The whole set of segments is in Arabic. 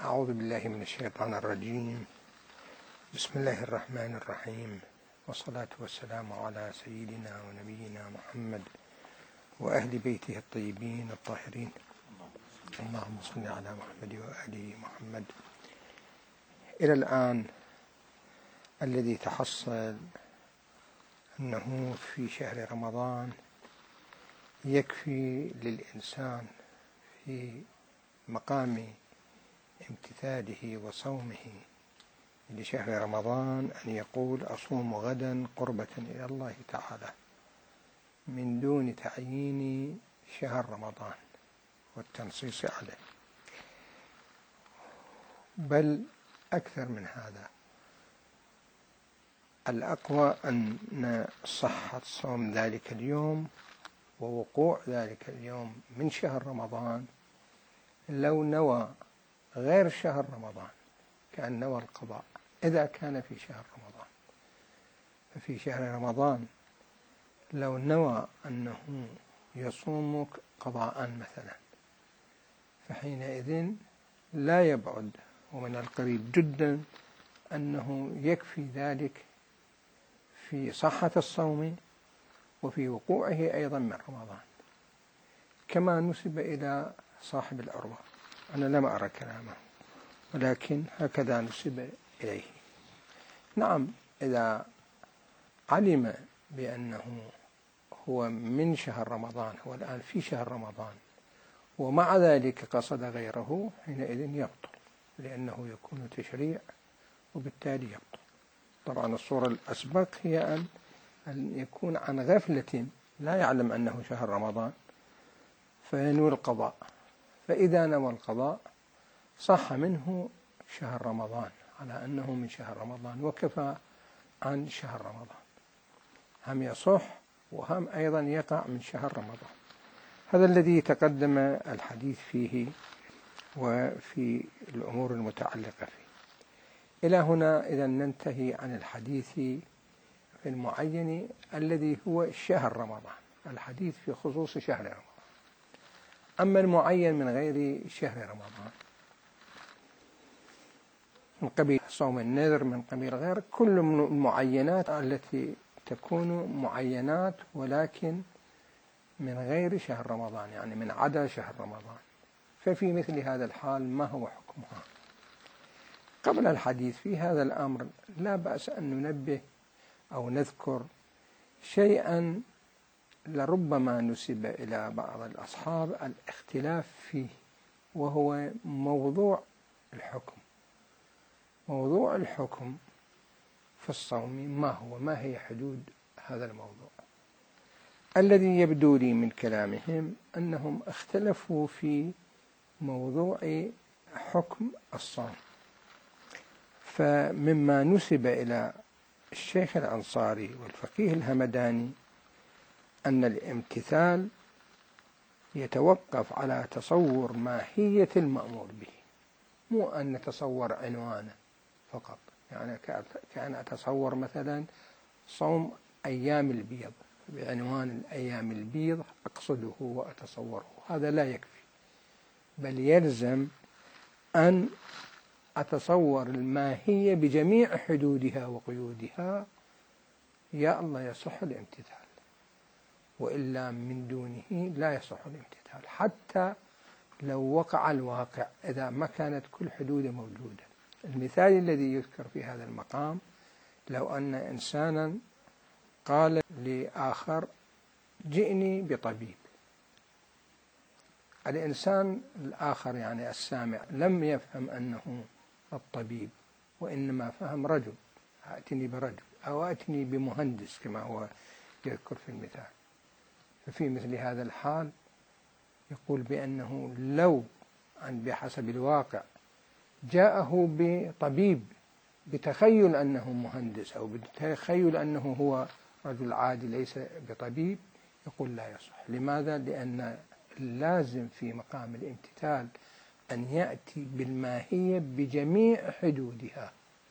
أعوذ بالله من الشيطان الرجيم. بسم الله الرحمن الرحيم، والصلاة والسلام على سيدنا ونبينا محمد وأهل بيته الطيبين الطاهرين. اللهم صل على محمد وآل محمد. إلى الآن الذي تحصل أنه في شهر رمضان يكفي للإنسان في مقام امتثاله وصومه لشهر رمضان أن يقول أصوم غدا قربة إلى الله تعالى من دون تعيين شهر رمضان والتنصيص عليه، بل أكثر من هذا. الأقوى أن صحة صوم ذلك اليوم ووقوع ذلك اليوم من شهر رمضان لو نوى غير شهر رمضان كأن نوى القضاء إذا كان في شهر رمضان. ففي شهر رمضان لو نوى أنه يصوم قضاء مثلا فحينئذ لا يبعد ومن القريب جدا أنه يكفي ذلك في صحة الصوم وفي وقوعه أيضا من رمضان، كما نسب إلى صاحب العروة. أنا لم أرى كلامه ولكن هكذا نسب إليه. نعم، إذا علم بأنه هو من شهر رمضان، هو الآن في شهر رمضان، ومع ذلك قصد غيره، حينئذ يبطل، لأنه يكون تشريع وبالتالي يبطل. طبعا الصورة الأسبق هي أن يكون عن غفلة لا يعلم أنه شهر رمضان فينوي القضاء، فإذا نوى القضاء صح منه شهر رمضان على أنه من شهر رمضان وكفى عن شهر رمضان، هم يصح وهم أيضا يقع من شهر رمضان. هذا الذي تقدم الحديث فيه وفي الأمور المتعلقة فيه. إلى هنا إذا ننتهي عن الحديث في المعين الذي هو شهر رمضان، الحديث في خصوص شهر رمضان. أما المعين من غير شهر رمضان من قبيل صوم النذر، من قبيل غير، كل المعينات التي تكون معينات ولكن من غير شهر رمضان، يعني من عدا شهر رمضان، ففي مثل هذا الحال ما هو حكمها؟ قبل الحديث في هذا الأمر لا بأس أن ننبه أو نذكر شيئا لربما نسب إلى بعض الأصحاب الاختلاف فيه، وهو موضوع الحكم. موضوع الحكم في الصوم ما هو؟ ما هي حدود هذا الموضوع؟ الذي يبدو لي من كلامهم أنهم اختلفوا في موضوع حكم الصوم. فمما نسب إلى الشيخ الأنصاري والفقيه الهمداني أن الامتثال يتوقف على تصور ماهية المأمور به، مو أن نتصور عنوانه فقط. يعني كأن أتصور مثلا صوم أيام البيض بعنوان الأيام البيض أقصده وأتصوره، هذا لا يكفي، بل يلزم أن أتصور الماهية بجميع حدودها وقيودها، يا الله يصح الامتثال، وإلا من دونه لا يصح الامتثال حتى لو وقع الواقع، إذا ما كانت كل حدوده موجودة. المثال الذي يذكر في هذا المقام لو أن إنسانا قال لآخر جئني بطبيب، الإنسان الآخر يعني السامع لم يفهم أنه الطبيب، وإنما فهم رجل، أتني برجل أو أتني بمهندس كما هو يذكر في المثال. ففي مثل هذا الحال يقول بأنه لو بحسب الواقع جاءه بطبيب بتخيل أنه مهندس أو بتخيل أنه هو رجل عادي ليس بطبيب، يقول لا يصح. لماذا؟ لأن اللازم في مقام الامتثال أن يأتي بالماهية بجميع حدودها،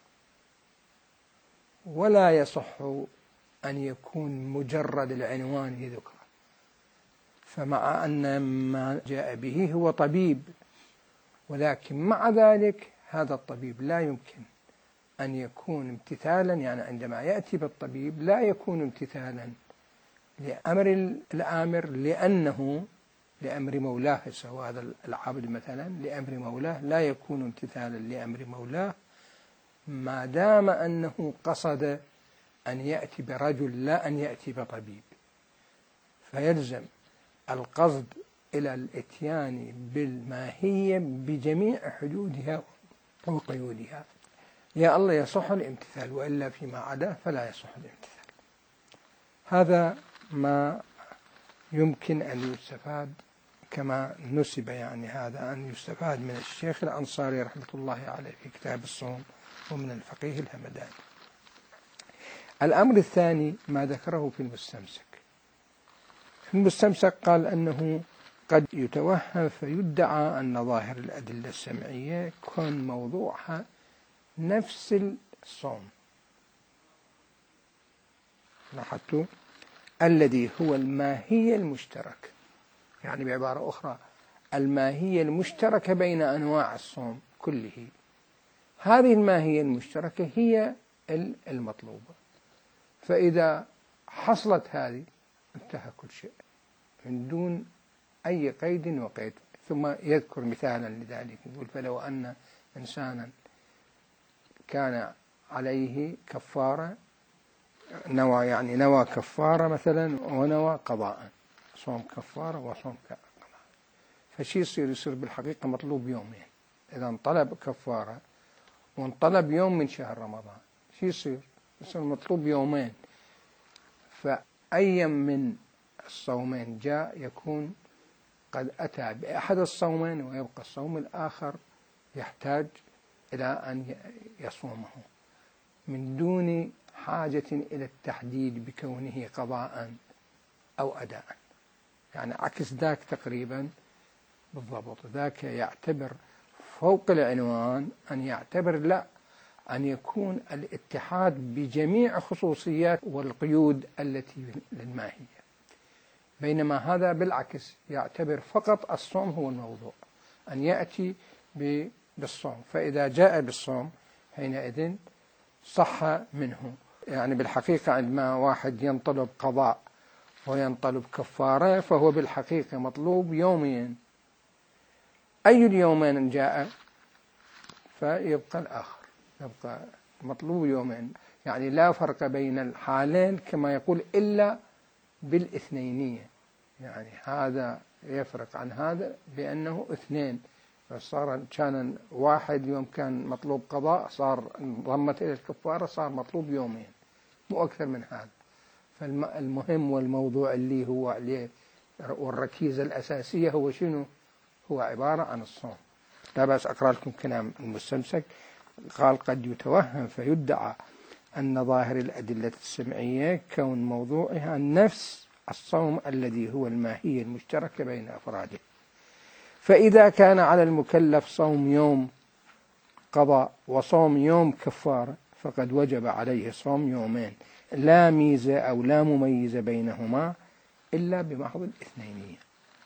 ولا يصح أن يكون مجرد العنوان يذكر. فمع أن ما جاء به هو طبيب ولكن مع ذلك هذا الطبيب لا يمكن أن يكون امتثالا، يعني عندما يأتي بالطبيب لا يكون امتثالا لأمر الآمر، لأنه لأمر مولاه، سواء هذا العبد مثلا لأمر مولاه لا يكون امتثالا لأمر مولاه ما دام أنه قصد أن يأتي برجل لا أن يأتي بطبيب. فيلزم القصد إلى الإتيان بالماهية بجميع حدودها وقيودها، يا الله يصح الامتثال، وإلا فيما عداه فلا يصح الامتثال. هذا ما يمكن أن يستفاد، كما نسب يعني هذا أن يستفاد من الشيخ الأنصاري رحمة الله عليه في كتاب الصوم، ومن الفقيه الهمداني. الأمر الثاني ما ذكره في المستمسك. في المستمسك قال أنه قد يتوهم فيدعى أن ظاهر الأدلة السمعية كون موضوعها نفس الصوم، لاحظتوا، الذي هو الماهية المشتركة، يعني بعبارة أخرى الماهية المشتركة بين أنواع الصوم كله. هذه الماهية المشتركة هي المطلوبة، فإذا حصلت هذه انتهى كل شيء من دون أي قيد وقيد. ثم يذكر مثالا لذلك، يقول فلو أن إنسانا كان عليه كفارة، نوى كفارة مثلا ونوى قضاء، صوم كفارة وصوم قضاء، فشي يصير بالحقيقة مطلوب يومين. إذا انطلب كفارة وانطلب يوم من شهر رمضان، شي يصير مطلوب يومين، فأي من الصومين جاء يكون قد أتى بأحد الصومين، ويبقى الصوم الآخر يحتاج إلى أن يصومه من دون حاجة إلى التحديد بكونه قضاء أو أداء. يعني عكس ذاك تقريبا بالضبط. ذاك يعتبر فوق العنوان أن يعتبر لا، أن يكون الاتحاد بجميع خصوصيات والقيود التي للماهية، بينما هذا بالعكس يعتبر فقط الصوم هو الموضوع، أن يأتي بالصوم، فإذا جاء بالصوم حينئذ صح منه. يعني بالحقيقة عندما واحد ينطلب قضاء وينطلب كفارة فهو بالحقيقة مطلوب يومين، أي اليومين جاء فيبقى الآخر، يبقى مطلوب يومين. يعني لا فرق بين الحالين كما يقول إلا بالاثنينية، يعني هذا يفرق عن هذا بأنه اثنين، فصار كان واحد يوم كان مطلوب قضاء صار ضمت إلى الكفارة صار مطلوب يومين، مو أكثر من هذا. فالمهم والموضوع اللي هو عليه والركيزة الأساسية هو شنو؟ هو عبارة عن الصوم. لا بأس أقرأ لكم كلام المستمسك. قال قد يتوهم فيدعى أن ظاهر الأدلة السمعية كون موضوعها نفس الصوم الذي هو الماهية المشتركة بين أفراده، فإذا كان على المكلف صوم يوم قضاء وصوم يوم كفارة فقد وجب عليه صوم يومين، لا ميزة أو لا مميز بينهما إلا بمحض الاثنينية،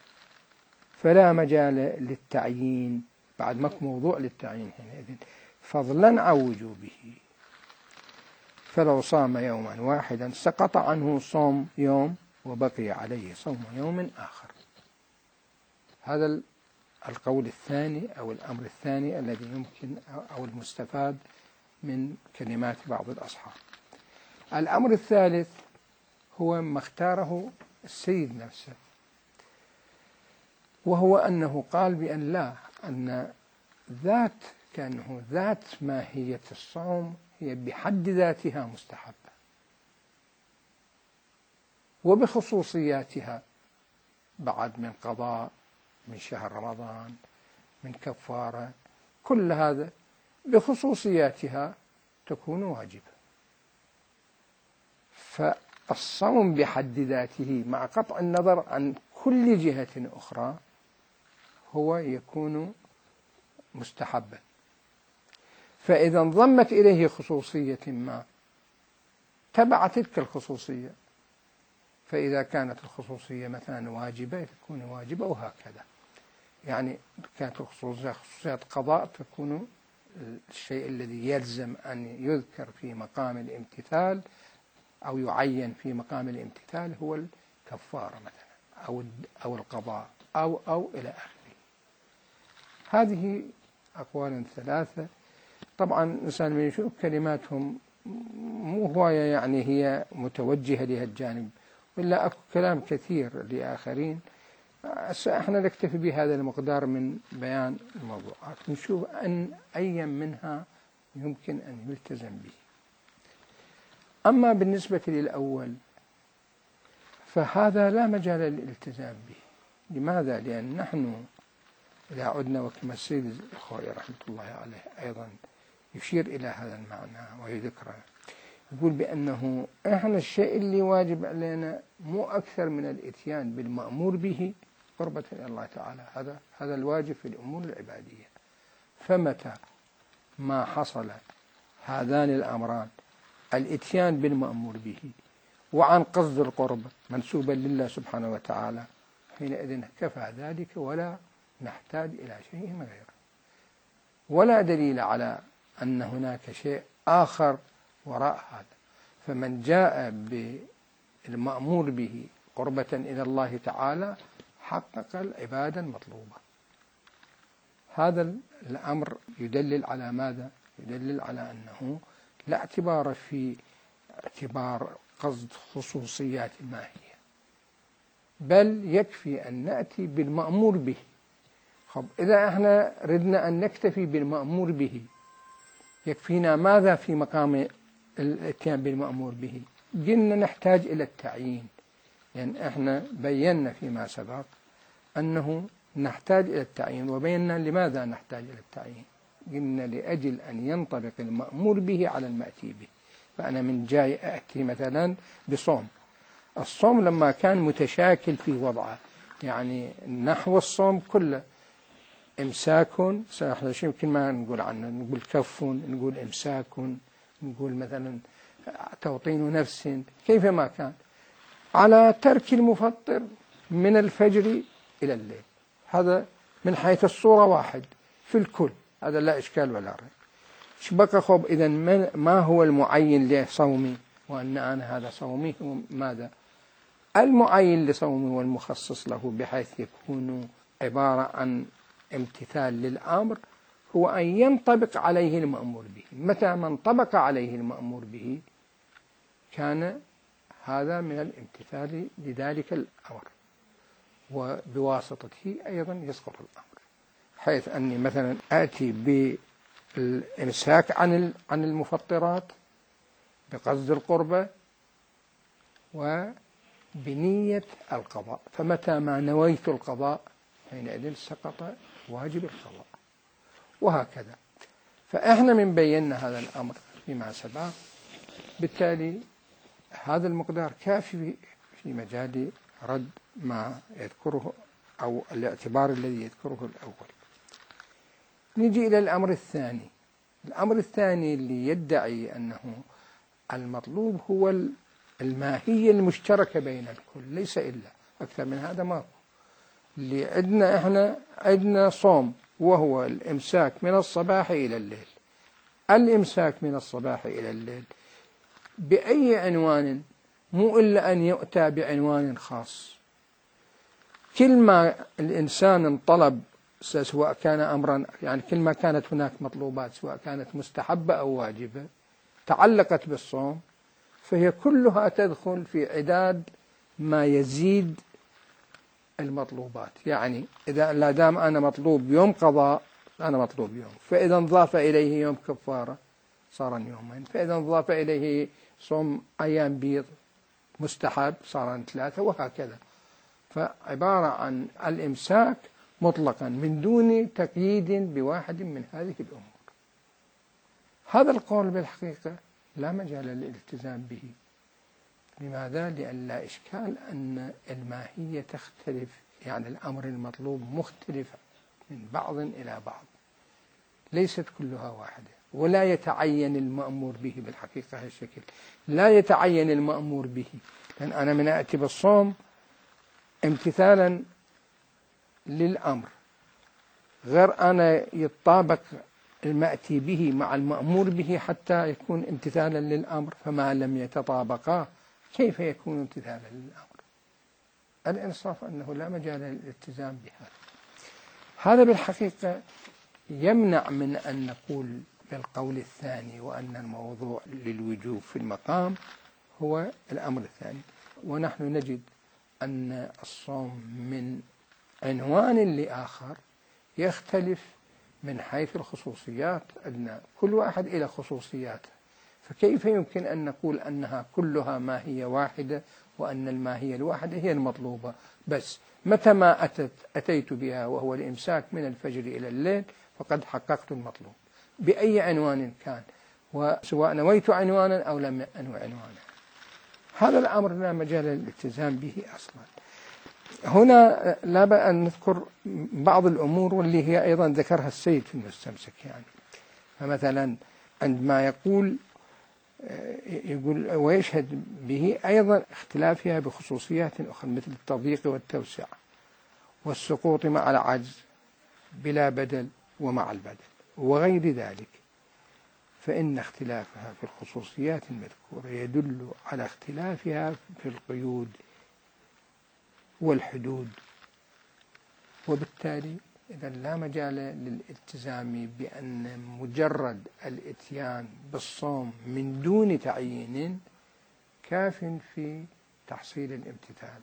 فلا مجال للتعيين، بعد ماكو موضوع للتعيين حينئذ، فضلا عن وجوبه. فلو صام يوما واحدا سقط عنه صوم يوم وبقي عليه صوم يوم آخر. هذا القول الثاني أو الأمر الثاني الذي يمكن أو المستفاد من كلمات بعض الأصحاب. الأمر الثالث هو ما اختاره السيد نفسه، وهو أنه قال بأن لا، أن كأنه ذات ماهية الصوم هي بحد ذاتها مستحبة، وبخصوصياتها بعد من قضاء، من شهر رمضان، من كفارة، كل هذا بخصوصياتها تكون واجبة. فالصوم بحد ذاته مع قطع النظر عن كل جهة أخرى هو يكون مستحبا. فإذا انضمت إليه خصوصية ما تبع تلك الخصوصية، فإذا كانت الخصوصية مثلا واجبة تكون واجبة، وهكذا. يعني كانت خصوصيات قضاء تكون الشيء الذي يلزم أن يذكر في مقام الامتثال أو يعين في مقام الامتثال هو الكفارة مثلا أو القضاء أو إلى آخره. هذه أقوال ثلاثة. طبعا الإنسان من يشوف كلماتهم مو هواية يعني هي متوجهة لها الجانب، ولا أكو كلام كثير لآخرين. احنا نكتفي بهذا المقدار من بيان الموضوعات، نشوف أن أي منها يمكن أن يلتزم به. أما بالنسبة للأول فهذا لا مجال للالتزام به. لماذا؟ لأن نحن إذا عدنا، وكما السيد الخوئي رحمة الله عليه أيضا يشير إلى هذا المعنى ويذكره، يقول بأنه إحنا الشيء اللي واجب علينا مو أكثر من الإتيان بالمأمور به قربة إلى الله تعالى. هذا الواجب في الأمور العبادية. فمتى ما حصل هذان الأمران، الإتيان بالمأمور به وعن قصد القرب منسوبا لله سبحانه وتعالى، حينئذ كفى ذلك ولا نحتاج إلى شيء غيره، ولا دليل على أن هناك شيء آخر وراء هذا. فمن جاء بالمأمور به قربة إلى الله تعالى حقق العبادة المطلوبة. هذا الأمر يدلل على ماذا؟ يدلل على أنه لا اعتبار في اعتبار قصد خصوصيات الماهية، بل يكفي أن نأتي بالمأمور به. إذا احنا ردنا أن نكتفي بالمأمور به يكفينا ماذا في مقام الاتيان بالمأمور به؟ قلنا نحتاج إلى التعيين، يعني احنا بينا فيما سبق أنه نحتاج إلى التعيين، وبينا لماذا نحتاج إلى التعيين. قلنا لأجل أن ينطبق المأمور به على المأتي به. فأنا من جاي أأتي مثلا بصوم، الصوم لما كان متشاكل في وضعه، يعني نحو الصوم كله إمساك، يمكن ما نقول عنه، نقول كف، نقول إمساك، نقول مثلا توطين نفس، كيفما كان، على ترك المفطر من الفجر إلى الليل. هذا من حيث الصورة واحد في الكل، هذا لا إشكال ولا ريب. شبك خب إذا ما هو المعين لصومي وأن أنا هذا صومي؟ هو ماذا؟ المعين لصومي والمخصص له بحيث يكون عبارة عن امتثال للأمر هو أن ينطبق عليه المأمور به. متى ما انطبق عليه المأمور به كان هذا من الامتثال لذلك الأمر، وبواسطته أيضا يسقط الأمر، حيث أني مثلا آتي بالإمساك عن المفطرات بقصد القربة وبنية القضاء، فمتى ما نويت القضاء حينئذ سقط واجب القضاء، وهكذا. فإحنا من بينا هذا الأمر فيما سبق، بالتالي هذا المقدار كافي في مجال رد ما يذكره أو الاعتبار الذي يذكره الأول. نجي إلى الأمر الثاني. الأمر الثاني اللي يدعي أنه المطلوب هو الماهية المشتركة بين الكل، ليس إلا أكثر من هذا ما هو. اللي عندنا إحنا عندنا صوم وهو الإمساك من الصباح إلى الليل. الإمساك من الصباح إلى الليل بأي عنوان؟ مو إلا أن يؤتى بعنوان خاص. كل ما الإنسان انطلب، سواء كان أمرا، يعني كل ما كانت هناك مطلوبات سواء كانت مستحبة أو واجبة تعلقت بالصوم، فهي كلها تدخل في عداد ما يزيد المطلوبات. يعني إذا لا دام أنا مطلوب يوم قضاء أنا مطلوب يوم، فإذا انضاف إليه يوم كفارة صار يومين، فإذا انضاف إليه صوم أيام بيض مستحب صار 3، وهكذا. فعبارة عن الإمساك مطلقا من دون تقييد بواحد من هذه الأمور. هذا القول بالحقيقة لا مجال للالتزام به. لماذا؟ لأن لا إشكال أن الماهية تختلف، يعني الأمر المطلوب مختلف من بعض إلى بعض، ليست كلها واحدة. ولا يتعين المأمور به بالحقيقة هالشكل، لا يتعين المأمور به. لأن أنا من أأتي بالصوم امتثالا للأمر غير أنا يتطابق المأتي به مع المأمور به حتى يكون امتثالا للأمر، فما لم يتطابقا كيف يكون امتثالا للأمر؟ الإنصاف أنه لا مجال للالتزام بهذا. هذا بالحقيقة يمنع من أن نقول بالقول الثاني وأن الموضوع للوجوب في المقام هو الأمر الثاني. ونحن نجد أن الصوم من عنوان لآخر يختلف من حيث الخصوصيات، أن كل واحد إلى خصوصياته، فكيف يمكن أن نقول أنها كلها ماهية واحدة وأن الماهية الواحدة هي المطلوبة بس؟ متى ما أتيت بها وهو الإمساك من الفجر إلى الليل فقد حققت المطلوب بأي عنوان كان، وسواء نويت عنوانا أو لم أنوي عنوانا. هذا الأمر لا مجال للالتزام به أصلا. هنا لا بأس أن نذكر بعض الأمور واللي هي أيضا ذكرها السيد في المستمسك. يعني فمثلا عندما يقول ويشهد به أيضا اختلافها بخصوصيات أخرى مثل التضييق والتوسع والسقوط مع العجز بلا بدل ومع البدل وغير ذلك، فإن اختلافها في الخصوصيات المذكورة يدل على اختلافها في القيود والحدود، وبالتالي إذا لا مجال للالتزام بأن مجرد الإتيان بالصوم من دون تعيين كاف في تحصيل الامتثال.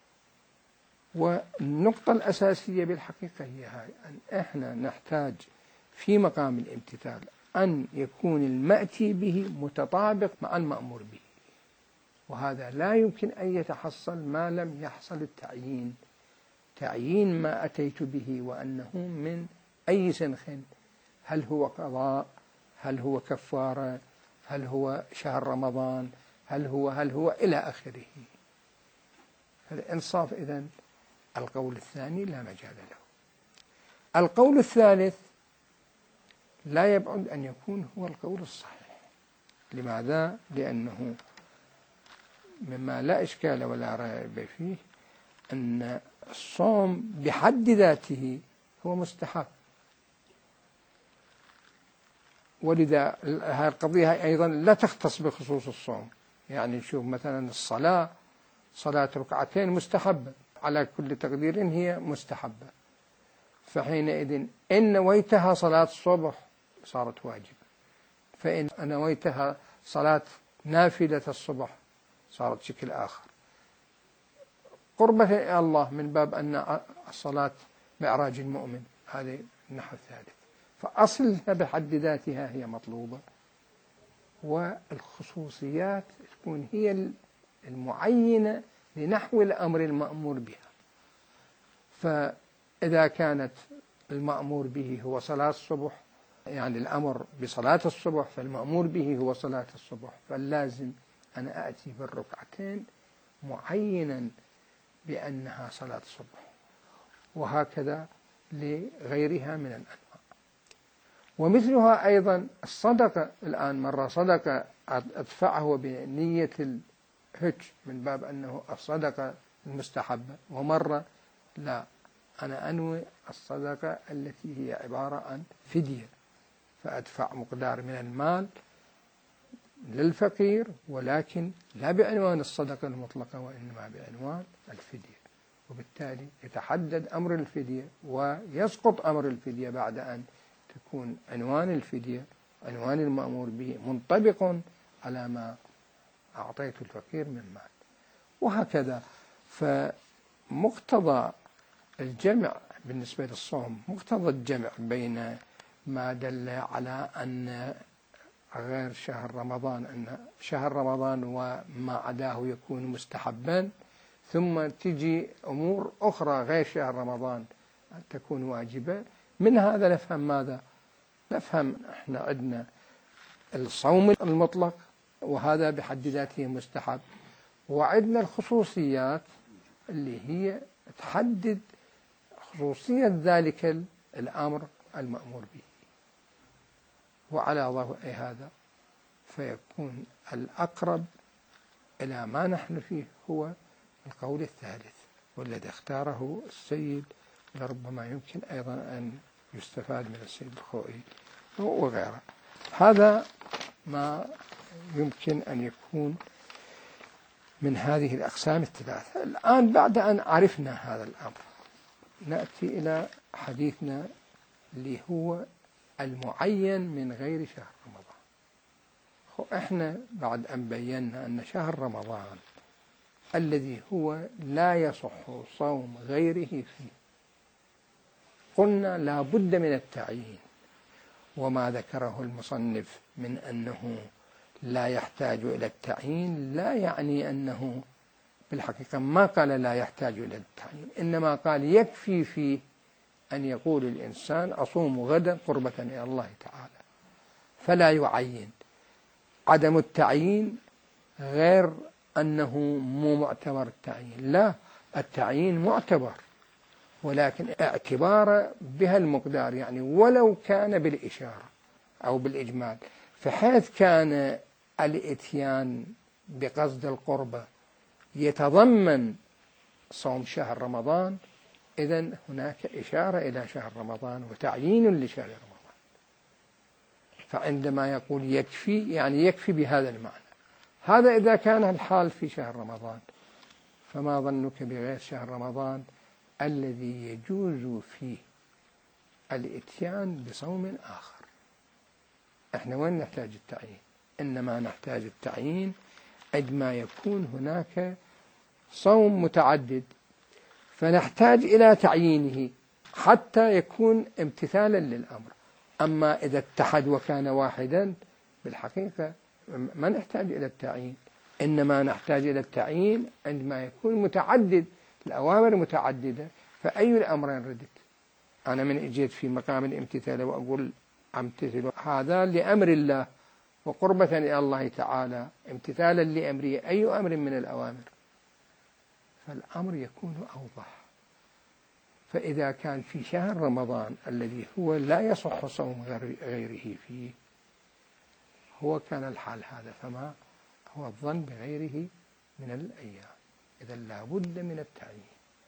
والنقطة الأساسية بالحقيقة هي هاي، أن إحنا نحتاج في مقام الامتثال أن يكون المأتي به متطابق مع المأمور به، وهذا لا يمكن أن يتحصل ما لم يحصل التعيين، تعيين ما أتيت به وأنه من أي سنخ، هل هو قضاء، هل هو كفارة، هل هو شهر رمضان، هل هو إلى آخره. فالإنصاف إذن القول الثاني لا مجال له. القول الثالث لا يبعد أن يكون هو القول الصحيح. لماذا؟ لأنه مما لا إشكال ولا ريب فيه أن الصوم بحد ذاته هو مستحب، ولذا هذه القضية أيضا لا تختص بخصوص الصوم. يعني نشوف مثلا الصلاة، صلاة ركعتين مستحبة على كل تقدير هي مستحبة، فحينئذ إن نويتها صلاة الصبح صارت واجبة، فإن نويتها صلاة نافلة الصبح صارت شكل آخر، قربة إلى الله من باب أن الصلاة معراج المؤمن، هذا النحو الثالث. فأصلها بحد ذاتها هي مطلوبة، والخصوصيات تكون هي المعينة لنحو الأمر المأمور بها. فإذا كانت المأمور به هو صلاة الصبح، يعني الأمر بصلاة الصبح، فالمأمور به هو صلاة الصبح، فاللازم أن أأتي بالركعتين معينا بأنها صلاة الصبح، وهكذا لغيرها من الأنواع. ومثلها أيضا الصدقة. الآن مرة صدقة أدفعه بنية الهج من باب أنه الصدقة المستحبة، ومرة لا، أنا أنوي الصدقة التي هي عبارة عن فدية، فأدفع مقدار من المال للفقير، ولكن لا بعنوان الصدقة المطلقة وإنما بعنوان الفدية، وبالتالي يتحدد أمر الفدية ويسقط أمر الفدية بعد أن تكون عنوان الفدية، عنوان المأمور به، منطبق على ما أعطيت الفقير من مال، وهكذا. فمقتضى الجمع بالنسبة للصوم، مقتضى الجمع بين ما دل على أن غير شهر رمضان، أن شهر رمضان وما عداه يكون مستحبا، ثم تجي أمور أخرى غير شهر رمضان تكون واجبة. من هذا نفهم ماذا؟ نفهم احنا عندنا الصوم المطلق وهذا بحد ذاته مستحب، وعندنا الخصوصيات اللي هي تحدد خصوصية ذلك الأمر المأمور به، وعلى ضوء هذا فيكون الأقرب إلى ما نحن فيه هو القول الثالث، والذي اختاره السيد لربما يمكن أيضا أن يستفاد من السيد الخوئي وغيره. هذا ما يمكن أن يكون من هذه الأقسام الثلاثة. الآن بعد أن عرفنا هذا الأمر نأتي إلى حديثنا اللي هو المعين من غير شهر رمضان. إحنا بعد أن بينا أن شهر رمضان الذي هو لا يصح صوم غيره فيه، قلنا لا بد من التعيين، وما ذكره المصنف من أنه لا يحتاج إلى التعيين لا يعني أنه بالحقيقة ما قال لا يحتاج إلى التعيين، إنما قال يكفي فيه أن يقول الإنسان أصوم غدا قربة إلى الله تعالى، فلا يعين. عدم التعيين غير أنه مو معتبر التعيين، لا، التعيين معتبر، ولكن اعتبار بها المقدار، يعني ولو كان بالإشارة أو بالإجمال، فحيث كان الإتيان بقصد القربة يتضمن صوم شهر رمضان، إذن هناك إشارة إلى شهر رمضان وتعيين لشهر رمضان. فعندما يقول يكفي يعني يكفي بهذا المعنى. هذا إذا كان الحال في شهر رمضان، فما ظنك بغير شهر رمضان الذي يجوز فيه الإتيان بصوم آخر؟ احنا وين نحتاج التعيين؟ إنما نحتاج التعيين عندما يكون هناك صوم متعدد، فنحتاج إلى تعيينه حتى يكون امتثالا للأمر. أما إذا اتحد وكان واحدا بالحقيقة ما نحتاج إلى التعيين، إنما نحتاج إلى التعيين عندما يكون متعدد، الأوامر متعددة، فأي الأمرين ردت؟ أنا من اجيت في مقام الامتثال وأقول امتثل هذا لأمر الله وقربة إلى الله تعالى امتثالا لأمره، أي أمر من الأوامر؟ فالأمر يكون أوضح. فإذا كان في شهر رمضان الذي هو لا يصح صوم غيره فيه، هو كان الحال هذا، فما هو الظن بغيره من الأيام؟ إذا لا بد من التعيين.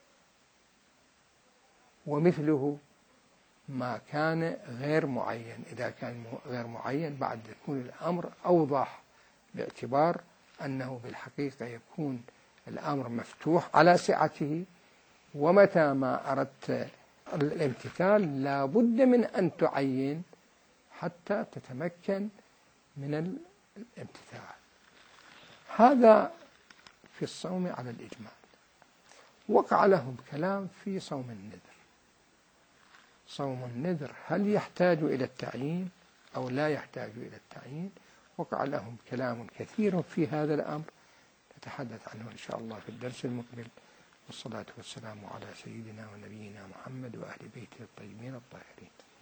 ومثله ما كان غير معين، إذا كان غير معين بعد يكون الأمر أوضح، باعتبار أنه بالحقيقة يكون الأمر مفتوح على سعته، ومتى ما أردت الامتثال لا بد من أن تعين حتى تتمكن من الامتثال. هذا في الصوم على الإجمال. وقع لهم كلام في صوم النذر. صوم النذر هل يحتاج إلى التعيين أو لا يحتاج إلى التعيين؟ وقع لهم كلام كثير في هذا الأمر، نتحدث عنه إن شاء الله في الدرس المقبل. والصلاة والسلام على سيدنا ونبينا محمد وأهل بيته الطيبين الطاهرين.